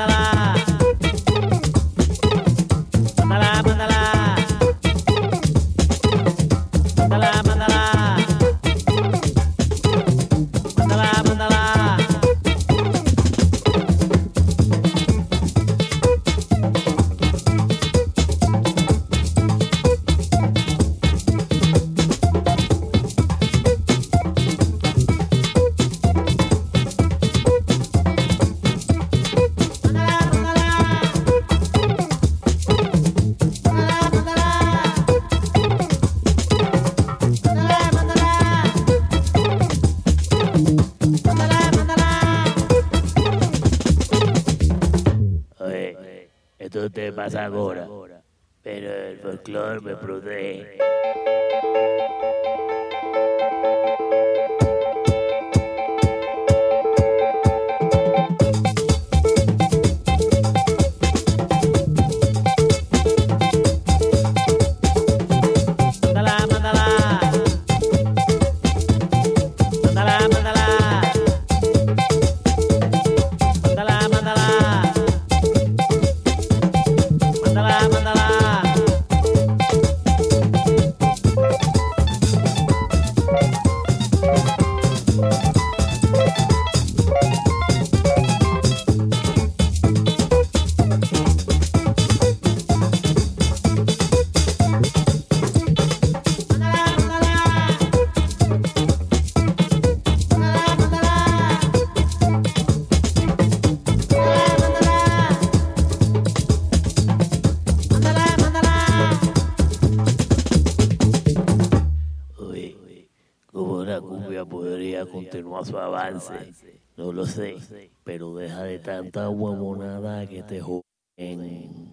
Esto te pasa ahora, pero el folclore me protege. Podría continuar su avance, no lo sé, pero deja de tanta huevonada que te joden.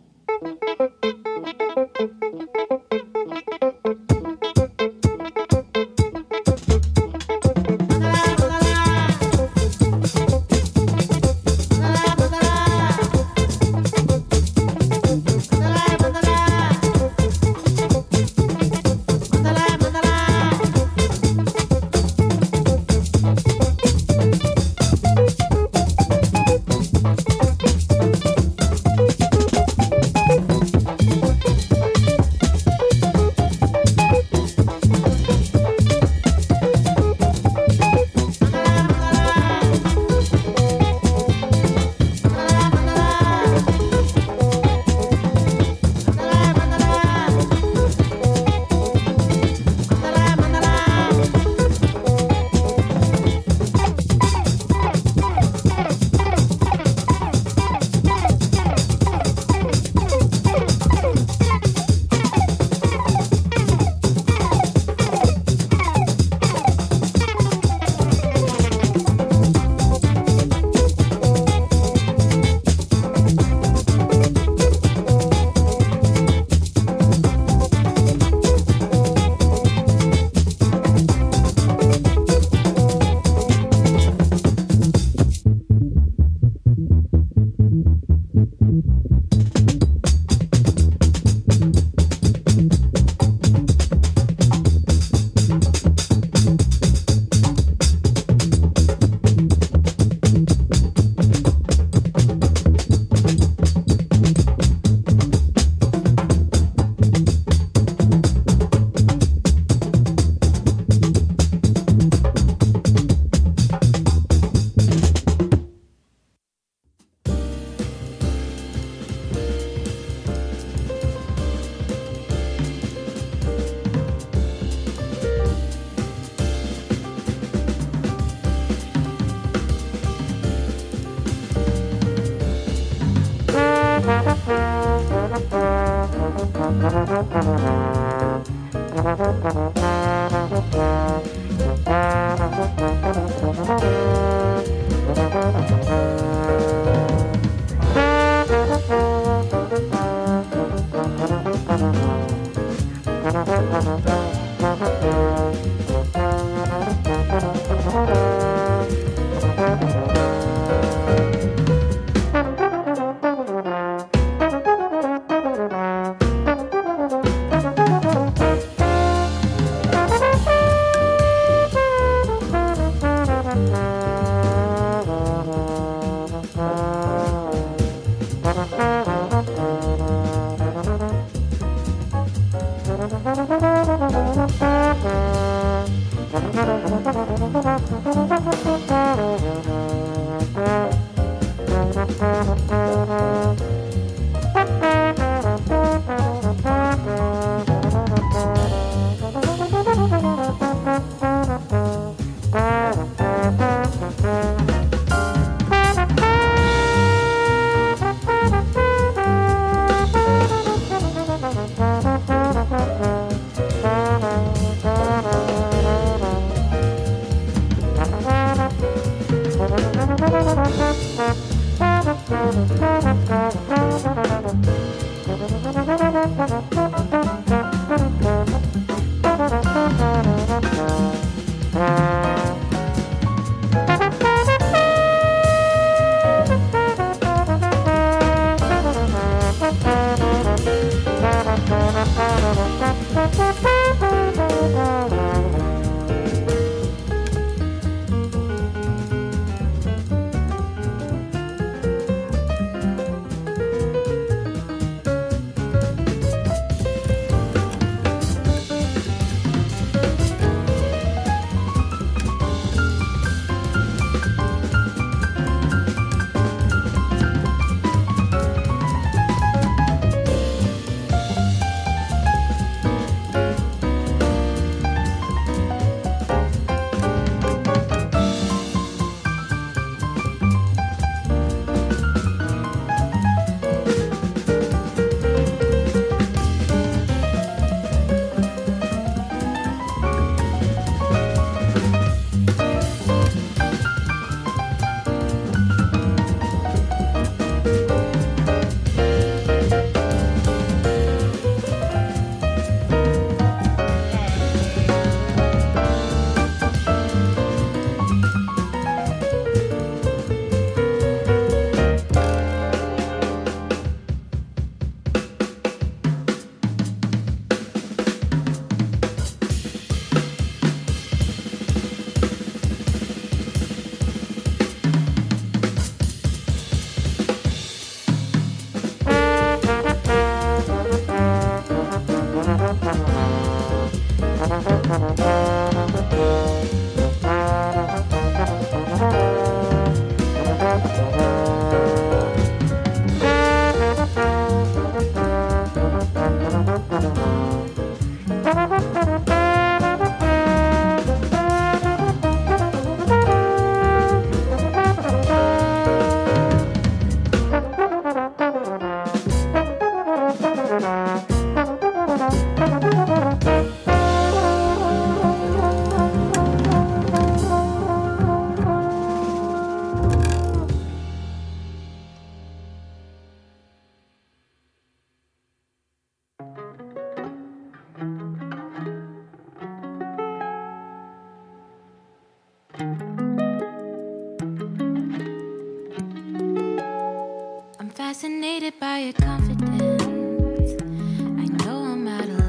Fascinated by your confidence. I know I'm out of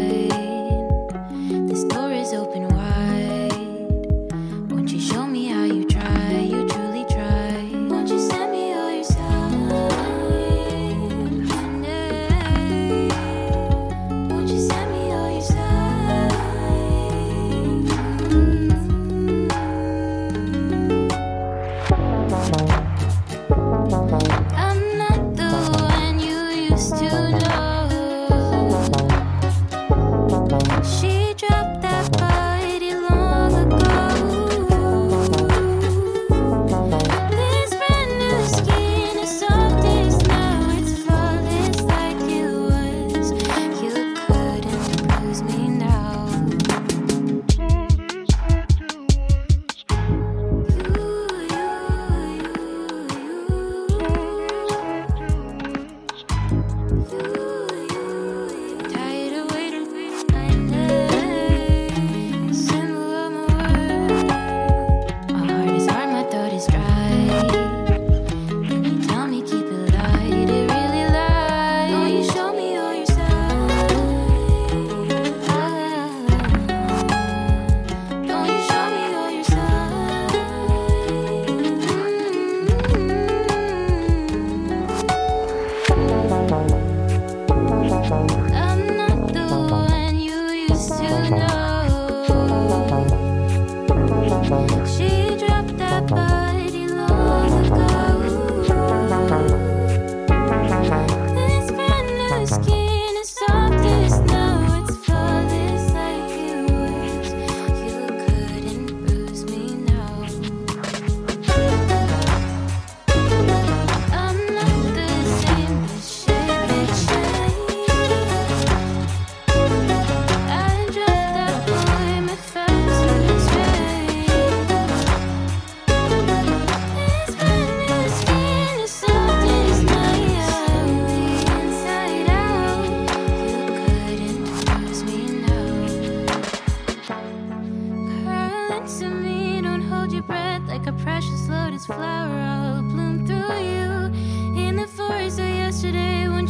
line. This door is open wide. Won't you show me how you try? You truly try. Won't you send me all your signs? Won't you send me all your signs? I'm not the one you used to know. She dropped that body long ago. This brand new skin is softest now. It's flawless like it was. You couldn't lose me now. You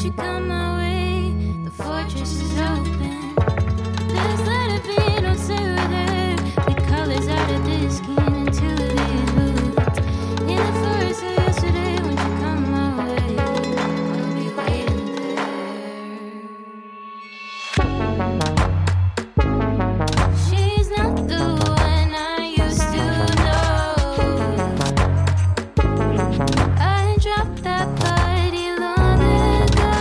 you come my way, the fortress is open. Just let it be, don't say we're there. The colors out of this skin into these boots. In the forest of yesterday, won't you come my way? I'll be waiting there. She's not the one I used to know. I dropped that body long ago.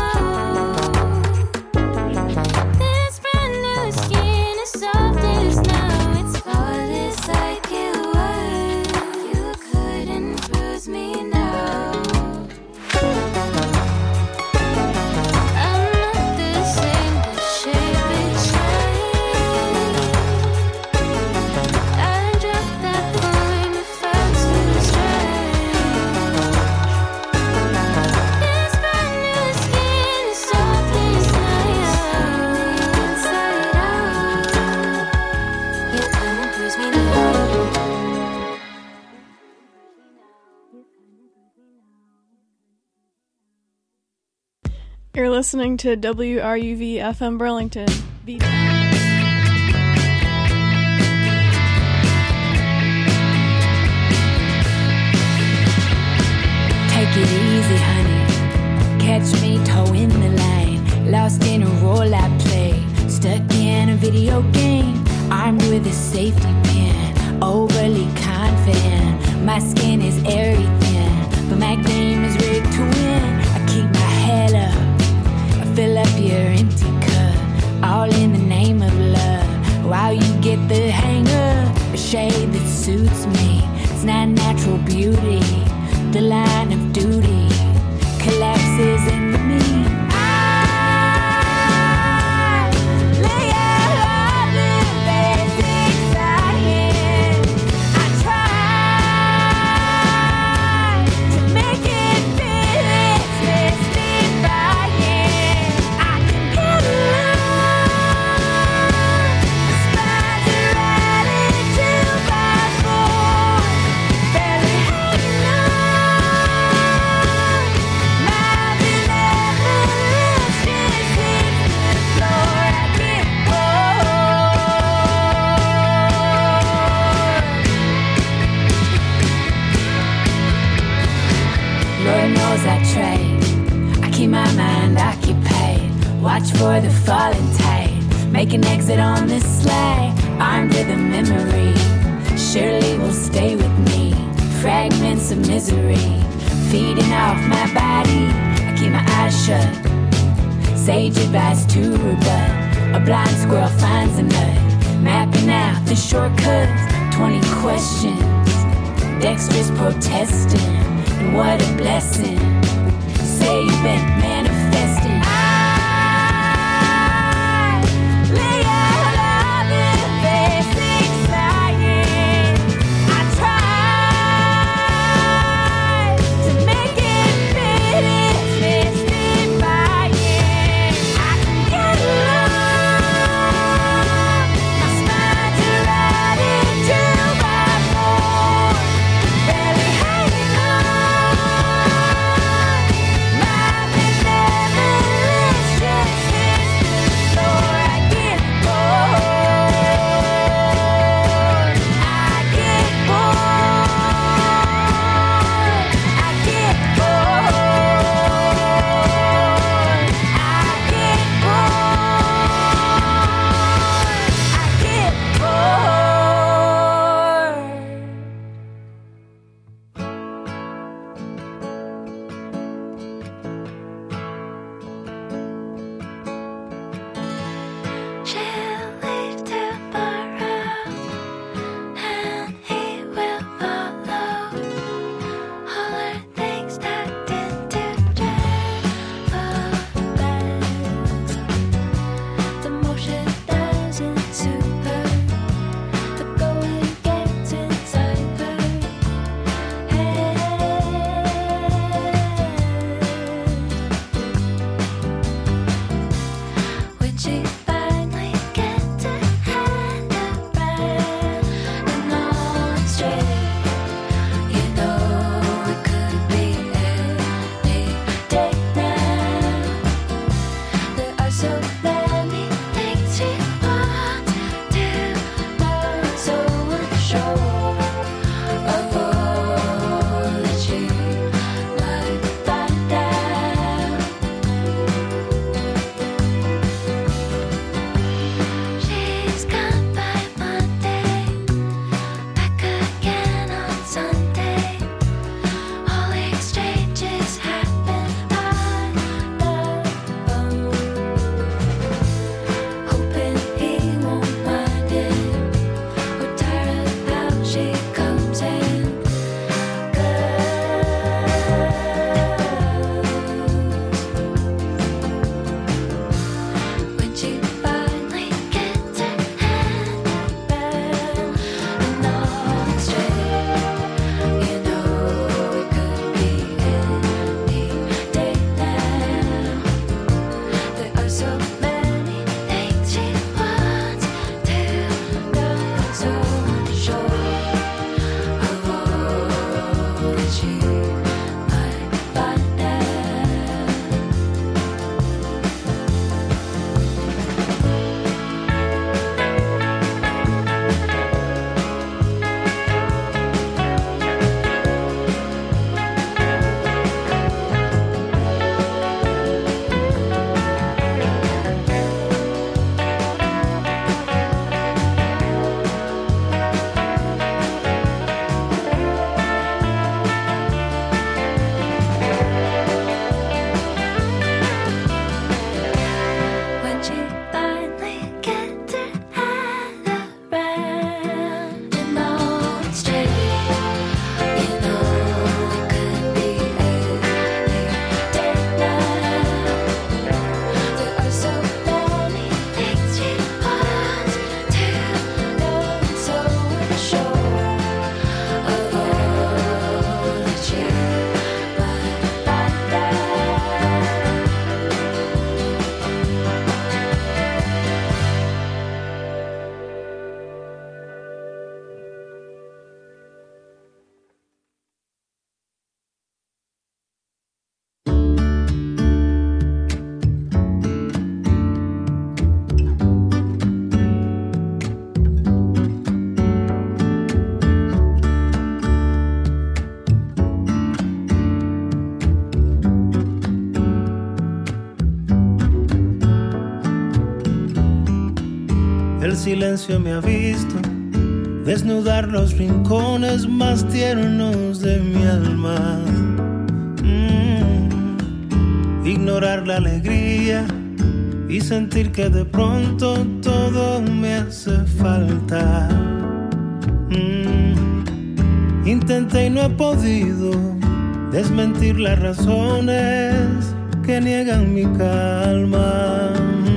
This brand new skin is soft as now. It's flawless like it was. You couldn't bruise me now. I'm not the same, the shape it changed. I dropped that point, it felt too strange. This brand new skin is soft as now. Inside out, you couldn't bruise me now. You're listening to WRUV FM Burlington. Take it easy, honey. Catch me toeing the line. Lost in a role I play. Stuck in a video game. Armed with a safety pin. Overly confident. My skin is airy thin. But my game is rigged to win. I keep my head up. I fill up your empty cup. All in the name of love. While you get the hang of a shade that suits me. It's not natural beauty. The line of duty collapses into me. I lay out all the basics I hid. I try to make it fit, twisted by it. I can get along. The spines are added 2x4. Barely hanging on. Miles in Everest, just hit the floor. I get bored. Lord knows I trade. I keep my mind occupied. Watch for the falling tide. Make an exit on this slide. Armed with a memory. Surely will stay with me. Fragments of misery. Feeding off my body. I keep my eyes shut. Sage advice to rebut. A blind squirrel finds a nut. Mapping out the shortcuts. 20 questions. Dexterous protesting. And what a blessing. Say you've been manifesting. I lay out all the basic science. I try to make it fit, twisted by it. I can get along. My spines are added 2x4. Barely hanging on. silencio me ha visto desnudar los rincones más tiernos de mi alma. Ignorar la alegría y sentir que de pronto todo me hace falta. Intenté y no he podido desmentir las razones que niegan mi calma.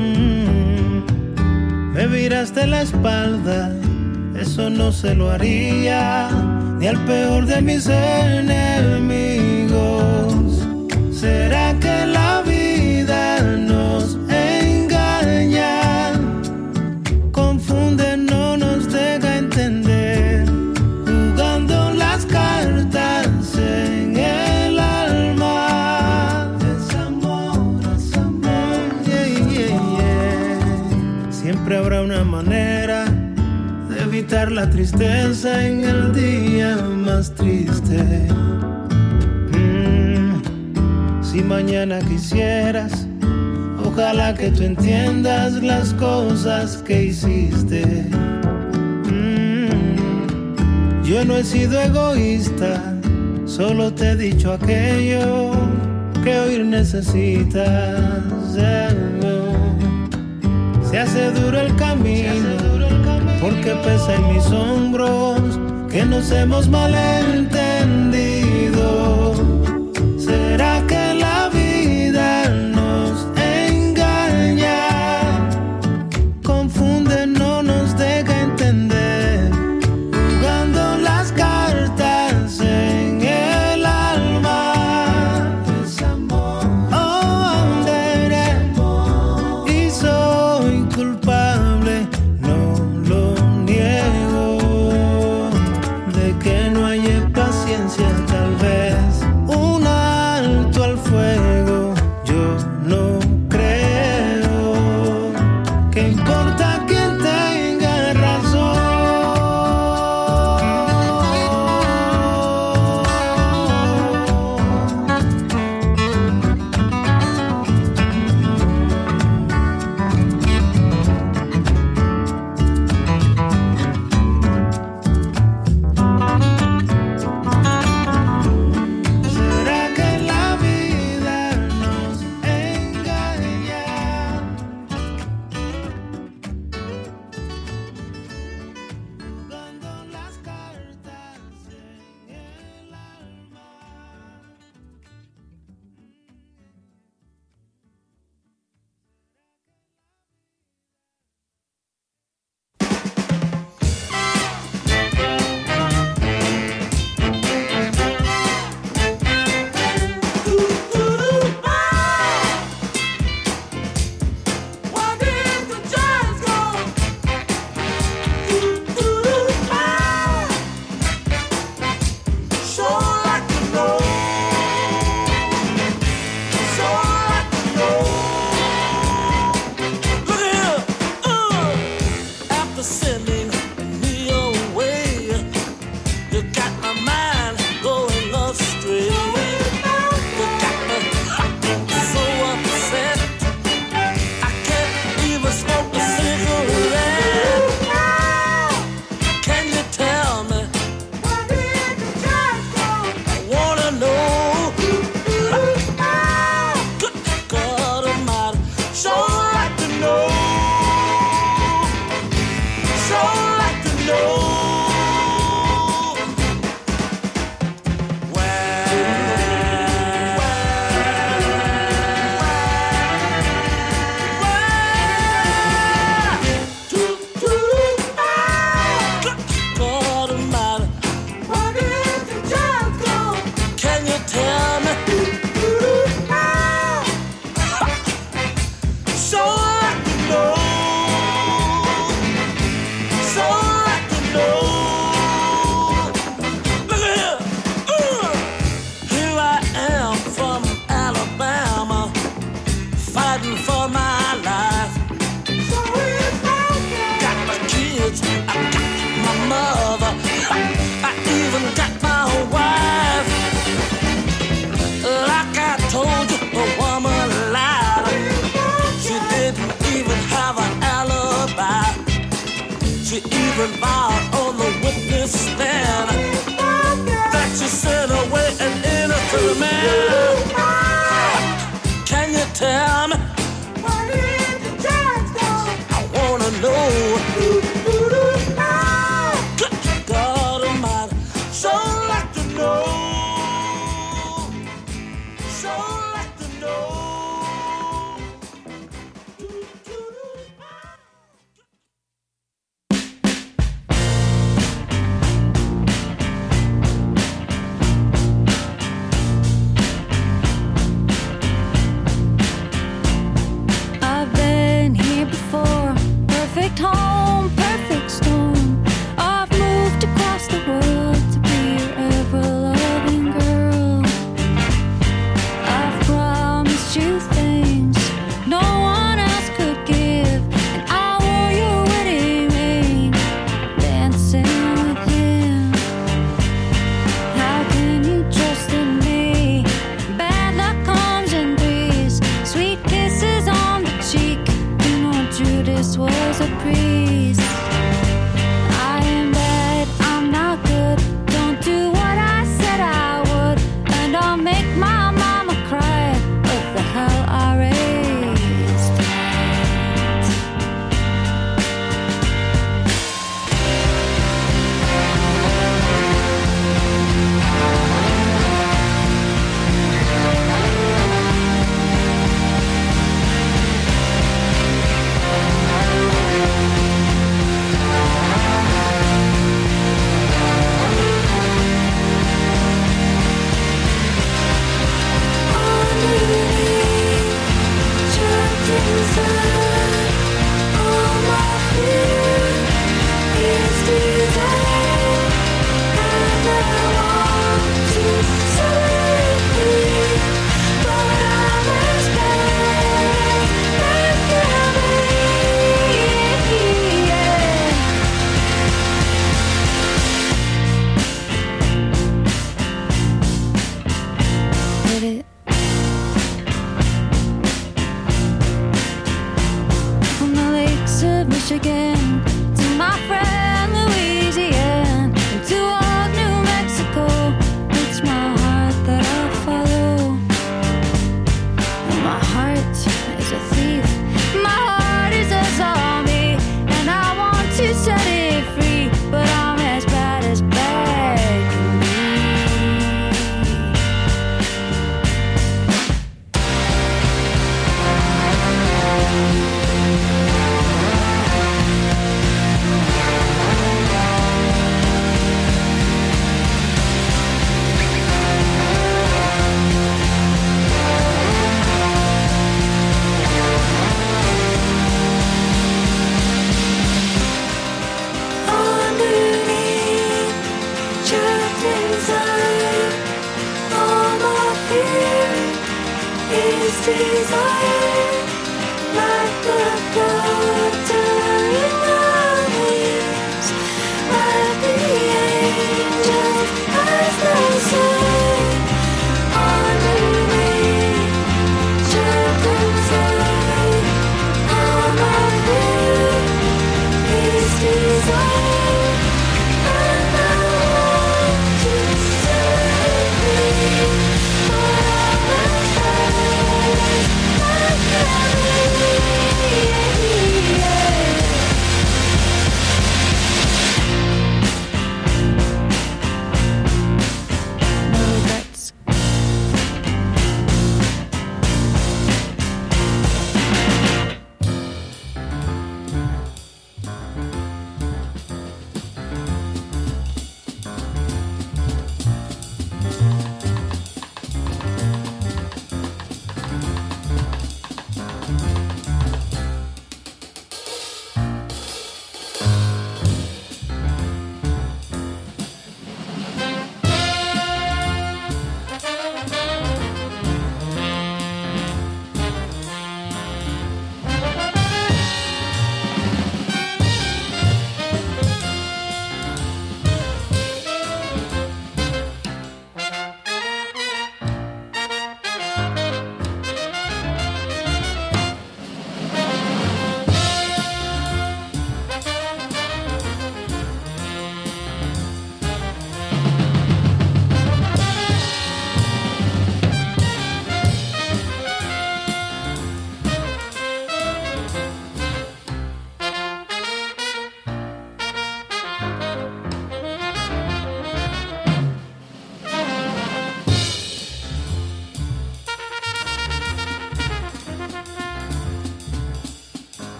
Me viraste la espalda, eso no se lo haría ni al peor de mis enemigos. ¿Será que la vida nos engaña? Confunde, no nos deja entender, jugando las cartas en el alma. Desamor, desamor, Siempre habrá una manera de evitar la tristeza en el día más triste. Si mañana quisieras, ojalá que tú entiendas las cosas que hiciste. Yo no he sido egoísta, solo te he dicho aquello que oír necesitas. Se hace duro el camino, porque pesa en mis hombros que nos hemos malentendido. ¿Será que la vida nos engaña? Confunde, no nos deja entender, jugando las cartas en el alma. Desamor, y soy culpable, no lo niego, de que no haya pasión involved on the witness stand. That you sent away an innocent man. Can you tell me? Where did the judge go? I wanna know. Good God Almighty, so like to know. So like to know. I've been here before. Perfect home, perfect storm. I've moved across the world to be your ever-loving girl. I've promised you things no one else could give, and I wore your wedding ring, dancing with him. How can you trust in me? Bad luck comes in threes. Sweet kisses on the cheek. You know Judas was a priest. I am bad, I'm not good. Don't do what I said I would, and I'll make my mama cry. What the hell I raised. Trapped inside, all my fear is desire, and I want to set free, but I'm as bad as can be. Hit it. From the lakes of Michigan to my friend Louisiana, and to old New Mexico, it's my heart that I follow. And my heart is a thief, my heart is a zombie, and I want to set it free, but I'm as bad can be. Underneath, trapped inside, all my fear is desire, like the flood